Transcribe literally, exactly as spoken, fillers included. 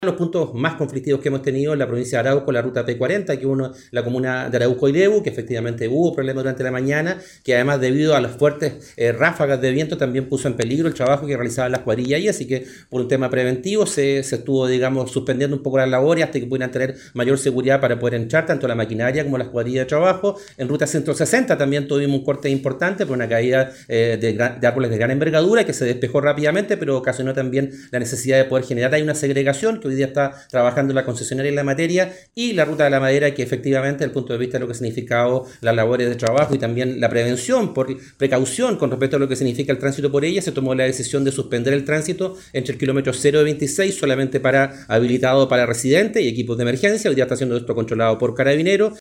Los puntos más conflictivos que hemos tenido en la provincia de Arauco, la ruta P cuarenta, que uno, la comuna de Arauco y Lebu, que efectivamente hubo problemas durante la mañana, que además debido a las fuertes eh, ráfagas de viento también puso en peligro el trabajo que realizaban las cuadrillas ahí, así que por un tema preventivo se, se estuvo, digamos, suspendiendo un poco las labores hasta que pudieran tener mayor seguridad para poder entrar tanto la maquinaria como las cuadrillas de trabajo. En ruta ciento sesenta también tuvimos un corte importante por una caída eh, de, de árboles de gran envergadura que se despejó rápidamente, pero ocasionó también la necesidad de poder generar ahí una segregación que hoy día está trabajando la concesionaria en la materia, y la ruta de la madera, que efectivamente desde el punto de vista de lo que ha significado las labores de trabajo y también la prevención por precaución con respecto a lo que significa el tránsito por ella, se tomó la decisión de suspender el tránsito entre el kilómetro cero y veintiséis solamente para habilitado para residentes y equipos de emergencia. Hoy día está siendo esto controlado por Carabineros.